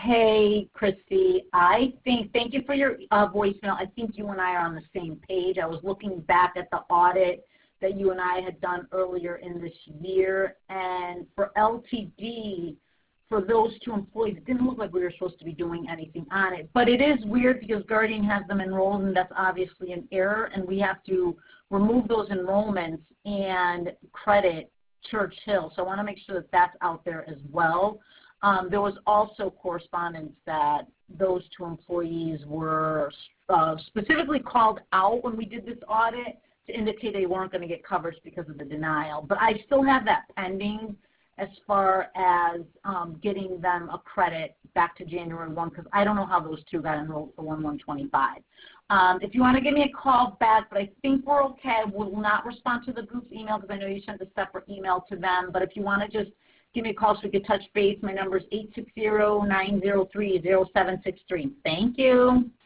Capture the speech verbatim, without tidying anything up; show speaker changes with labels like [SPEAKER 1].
[SPEAKER 1] Hey, Christy. I think, thank you for your uh, voicemail. I think you and I are on the same page. I was looking back at the audit that you and I had done earlier in this year, and for L T D, for those two employees, it didn't look like we were supposed to be doing anything on it. But it is weird because Guardian has them enrolled, and that's obviously an error, and we have to remove those enrollments and credit Church Hill. So I want to make sure that that's out there as well. Um, there was also correspondence that those two employees were uh, specifically called out when we did this audit to indicate they weren't going to get coverage because of the denial. But I still have that pending as far as um, getting them a credit back to January first, because I don't know how those two got enrolled for one one twenty-five. Um, if you want to give me a call back, but I think we're okay. We'll not respond to the group's email because I know you sent a separate email to them. But if you want to just give me a call so we can touch base, my number is eight six zero, nine zero three, zero seven six three. Thank you.